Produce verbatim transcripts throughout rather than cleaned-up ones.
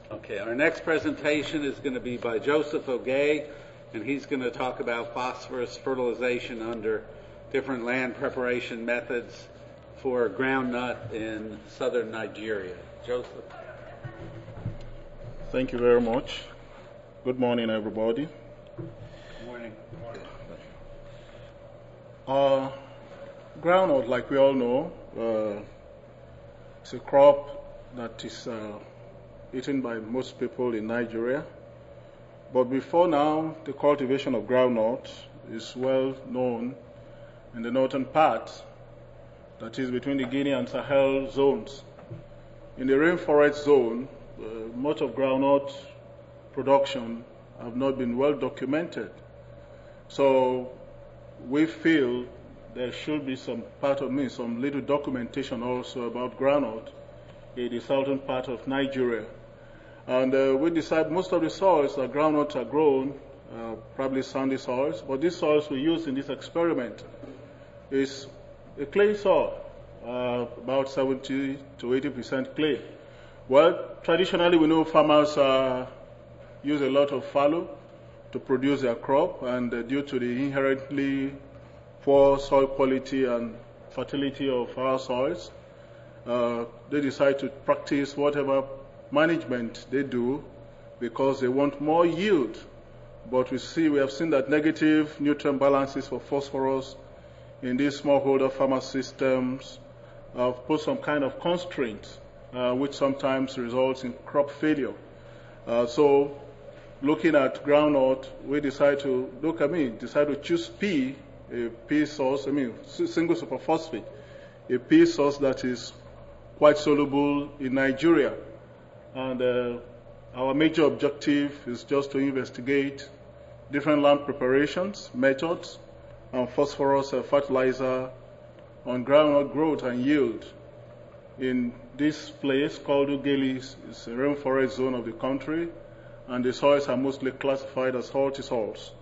Okay, our next presentation is going to be by Joseph Ogay, and he's going to talk about phosphorus fertilization under different land preparation methods for groundnut in southern Nigeria. Joseph. Thank you very much. Good morning, everybody. Good morning. Uh, groundnut, like we all know, uh, it's a crop that is uh, eaten by most people in Nigeria. But before now, the cultivation of groundnut is well known in the northern part, that is between the Guinea and Sahel zones. In the rainforest zone, uh, much of groundnut production have not been well documented. So we feel there should be some part of me, some little documentation also about groundnut in the southern part of Nigeria. And uh, we decide most of the soils that groundnuts are grown, uh, probably sandy soils, but these soils we use in this experiment is a clay soil, uh, about seventy to eighty percent clay. Well, traditionally we know farmers uh, use a lot of fallow to produce their crop, and uh, due to the inherently poor soil quality and fertility of our soils, uh, they decide to practice whatever management they do because they want more yield. But we see, we have seen that negative nutrient balances for phosphorus in these smallholder farmer systems have put some kind of constraint, uh, which sometimes results in crop failure. Uh, so, looking at groundnut, we decide to look. I mean, decide to choose P, a P source. I mean, single superphosphate, a P source that is quite soluble in Nigeria. And uh, our major objective is just to investigate different land preparations, methods, and phosphorus uh, fertilizer on groundnut growth and yield in this place called Ughelli. It's a rainforest zone of the country, and the soils are mostly classified as salty soils.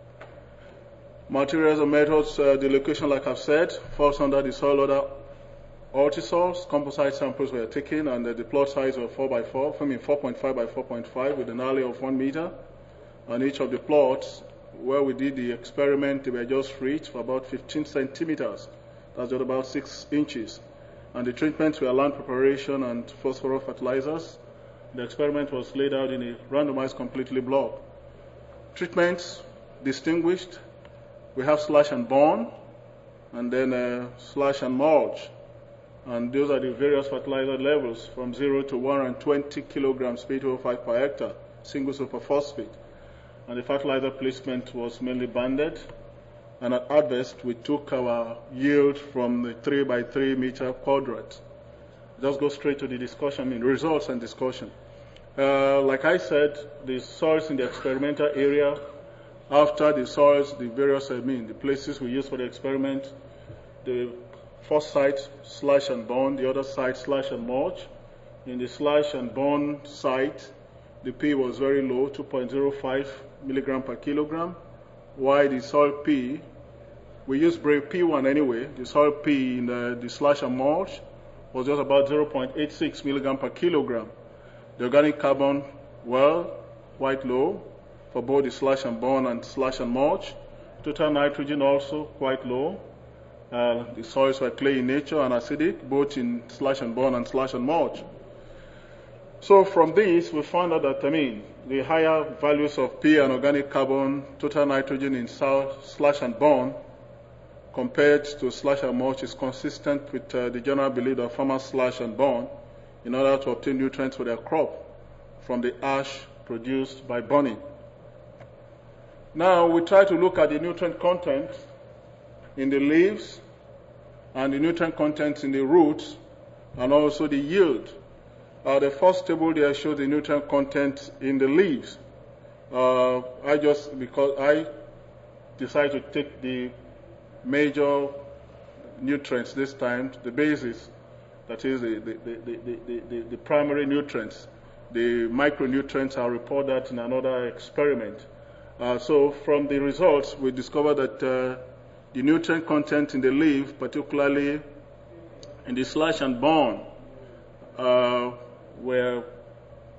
Materials and methods, uh, the location, like I've said, falls under the soil order Altisols. Composite samples were taken, and uh, the plot size were four by four, I mean four point five by four point five with an alley of one meter. And each of the plots where we did the experiment, they were just reached for about fifteen centimeters. That's just about six inches. And the treatments were land preparation and phosphorus fertilizers. The experiment was laid out in a randomized completely block. Treatments distinguished. We have slash and burn, and then uh, slash and mulch. And those are the various fertilizer levels from zero to one hundred twenty kilograms P two O five per hectare, single superphosphate. And the fertilizer placement was mainly banded. And at harvest, we took our yield from the three by three meter quadrant. Just go straight to the discussion, I mean, results and discussion. Uh, like I said, the soils in the experimental area, after the soils, the various, I mean, the places we used for the experiment, the first site, slash and burn, the other site, slash and mulch. In the slash and burn site, the P was very low, two point zero five milligram per kilogram, while the soil P, we used P one anyway, the soil P in the, the slash and mulch was just about zero point eight six milligram per kilogram. The organic carbon, well, quite low for both the slash and burn and slash and mulch. Total nitrogen also quite low. Uh, the soils were clay in nature and acidic, both in slash and burn and slash and mulch. So from this, we found out that, I mean, the higher values of P and organic carbon, total nitrogen in slash and burn, compared to slash and mulch, is consistent with uh, the general belief that farmers slash and burn in order to obtain nutrients for their crop from the ash produced by burning. Now we try to look at the nutrient content in the leaves and the nutrient content in the roots and also the yield. Uh, the first table there shows the nutrient content in the leaves. Uh, I just, because I decided to take the major nutrients this time, the basis, that is the, the, the, the, the, the primary nutrients. The micronutrients are reported in another experiment. Uh, so from the results, we discovered that uh, the nutrient content in the leaf, particularly in the slash and burn, uh, were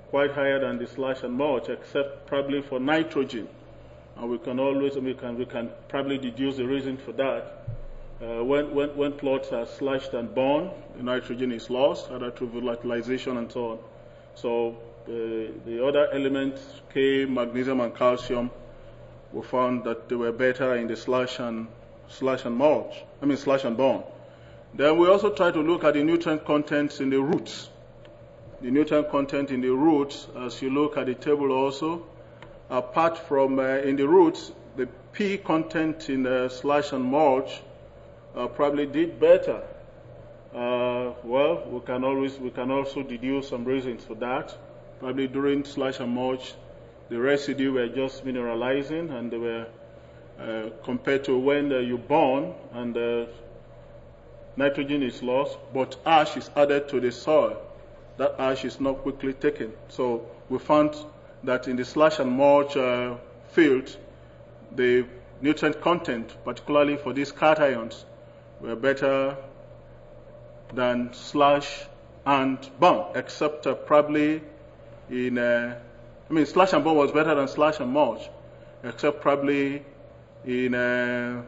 quite higher than the slash and mulch, except probably for nitrogen. And we can always, we can, we can probably deduce the reason for that. Uh, when, when, when plots are slashed and burned, the nitrogen is lost, either through volatilization and so on. So the, the other elements, K, magnesium and calcium, we found that they were better in the slash and slash and mulch, I mean slash and burn. Then we also try to look at the nutrient contents in the roots. The nutrient content in the roots, as you look at the table also, apart from uh, in the roots, the P content in the slash and mulch uh, probably did better. Uh, well, we can always we can also deduce some reasons for that. Probably during slash and mulch, the residue were just mineralizing, and they were uh, compared to when uh, you burn and uh, nitrogen is lost, but ash is added to the soil. That ash is not quickly taken. So we found that in the slash and mulch uh, field, the nutrient content, particularly for these cations, were better than slash and burn, except uh, probably in, uh, I mean, slash and burn was better than slash and mulch, except probably in, uh,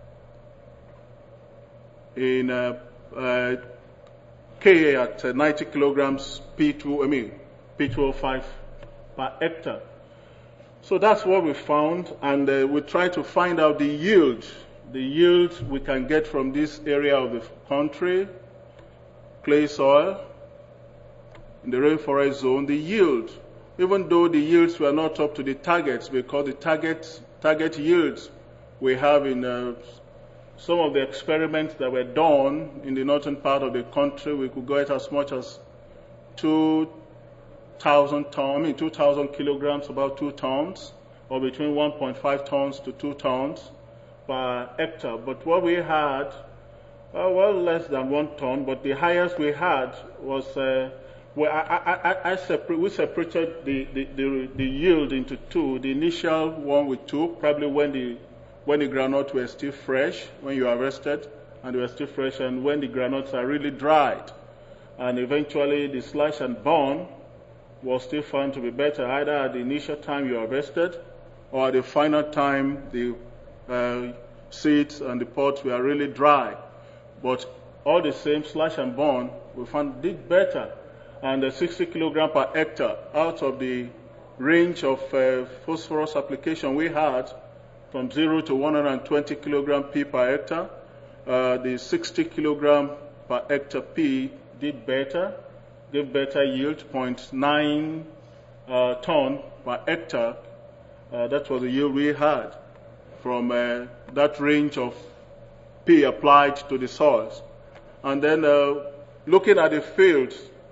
in uh, uh, K at uh, ninety kilograms P two, I mean, P two oh five per hectare. So that's what we found, and uh, we try to find out the yield, the yield we can get from this area of the country, clay soil, in the rainforest zone, the yield, even though the yields were not up to the targets, because the target, target yields we have in uh, some of the experiments that were done in the northern part of the country, we could get as much as two thousand tons, I mean two thousand kilograms, about two tons, or between one point five tons to two tons per hectare. But what we had, uh, well, less than one ton, but the highest we had was, uh, well, I, I, I, I separate, we separated the, the, the, the yield into two. The initial one we took, probably when the when the groundnuts were still fresh, when you harvested, and they were still fresh, and when the groundnuts are really dried. And eventually the slash and burn was still found to be better, either at the initial time you harvested, or at the final time the uh, seeds and the pods were really dry. But all the same, slash and burn, we found did better. And the sixty kilogram per hectare, out of the range of uh, phosphorus application we had, from zero to one hundred twenty kilogram P per hectare, uh, the sixty kilogram per hectare P did better, gave better yield, zero point nine uh, ton per hectare. Uh, that was the yield we had from uh, that range of P applied to the soils. And then uh, looking at the fields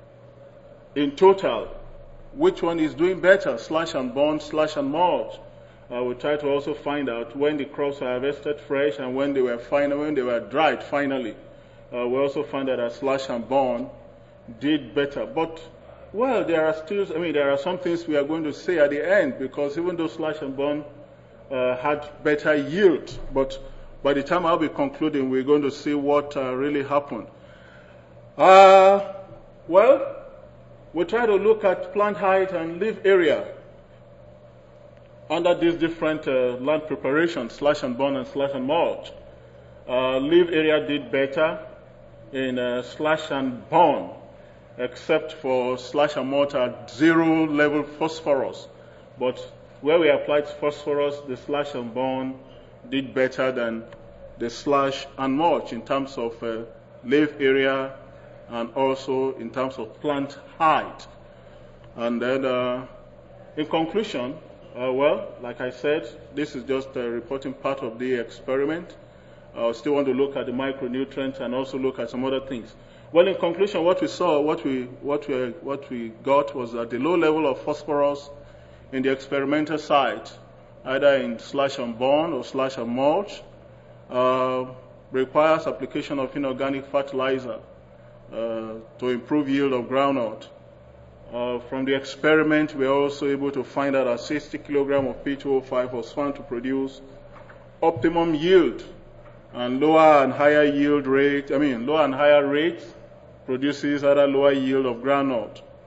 in total, which one is doing better, slash and burn, slash and mulch? Uh, we try to also find out when the crops are harvested fresh and when they were final, when they were dried finally. Uh, we also found that a slash and burn did better. But, well, there are still, I mean, there are some things we are going to say at the end, because even though slash and burn uh, had better yield, but by the time I'll be concluding, we're going to see what uh, really happened. Uh, well, we try to look at plant height and leaf area under these different uh, land preparations, slash and burn and slash and mulch. Uh, leaf area did better in uh, slash and burn, except for slash and mulch at zero level phosphorus. But where we applied phosphorus, the slash and burn did better than the slash and mulch in terms of uh, leaf area and also in terms of plant height. And then, uh, in conclusion, Uh, well, like I said, this is just a reporting part of the experiment. I still want to look at the micronutrients and also look at some other things. Well, in conclusion, what we saw, what we what we what we got was that the low level of phosphorus in the experimental site, either in slash and burn or slash and mulch, uh, requires application of inorganic fertilizer uh, to improve yield of groundnut. Uh, from the experiment, we are also able to find out that sixty kilogram of P two oh five was found to produce optimum yield, and lower and higher yield rate, I mean, lower and higher rates produces either lower yield of groundnut.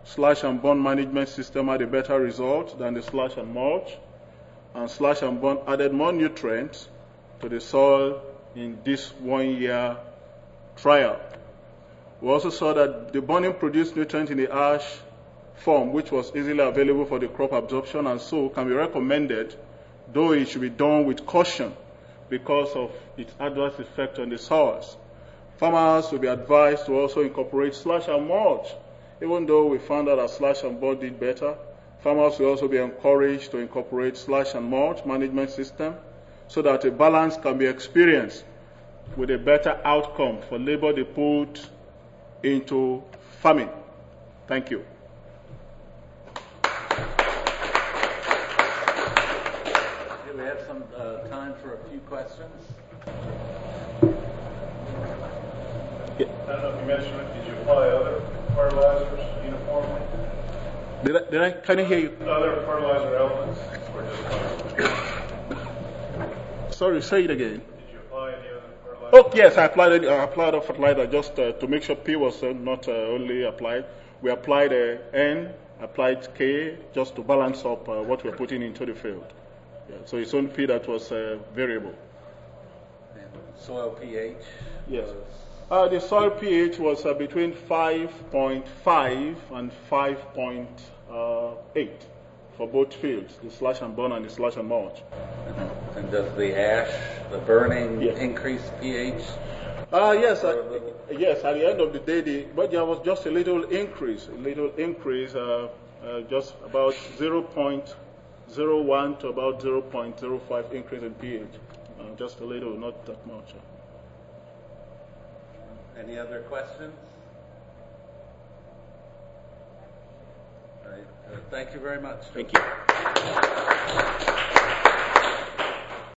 slash and burn management system had a better result than the slash and mulch, and slash and burn added more nutrients to the soil in this one-year trial. We also saw that the burning produced nutrients in the ash form, which was easily available for the crop absorption, and so can be recommended, though it should be done with caution because of its adverse effect on the soils. Farmers will be advised to also incorporate slash and mulch. Even though we found out that slash and burn did better, farmers will also be encouraged to incorporate slash and mulch management system so that a balance can be experienced with a better outcome for labor they put into farming. Thank you. Do we have some uh, time for a few questions? I don't know if you mentioned it. Did you apply other fertilizers uniformly? Did I, did I kind of hear you? Other fertilizer elements, or just one? Sorry, say it again. Did you apply any other fertilizer? Oh, yes, I applied it. I applied a fertilizer just uh, to make sure P was uh, not uh, only applied. We applied uh, N, applied K, just to balance up uh, what we're putting into the field. Yeah, so it's only P that was uh, variable. And soil pH? Yes. Was Uh, the soil pH was uh, between five point five and five point eight for both fields, the slash and burn and the slash and mulch. And does the ash, the burning, Yes. increase pH? Uh, yes, uh, yes. At the end of the day, the, but there was just a little increase, a little increase, uh, uh, just about zero point zero one to about zero point zero five increase in pH. Uh, just a little, not that much. Uh. Any other questions? All right. Uh, thank you very much. Thank you.